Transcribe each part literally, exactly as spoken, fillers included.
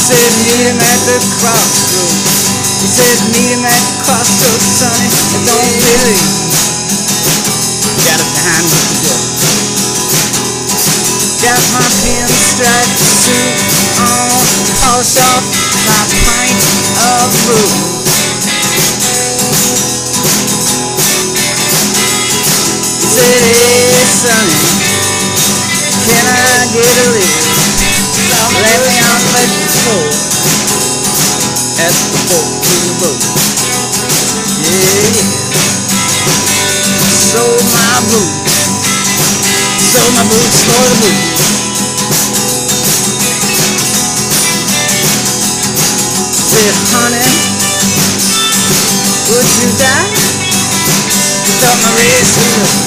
said meet him at the crossroads. He said meet him at the crossroads, sonny. And don't be late. Got a dime with the dough. Got my pinstripe suit on, polish off my pint of brew. He said, hey sonny, can I get a lift? Let me out the floor at the boat to the boat. Yeah, yeah. Sold my boots, sold my boots for the boots. Said, honey, would you die? You thought my race was over.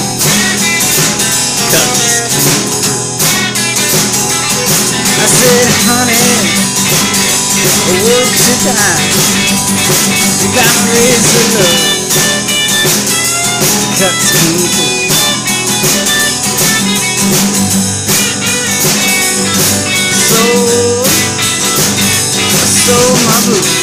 I said, honey, would you die? You got my razor love, cuts people. So, I sold my boots.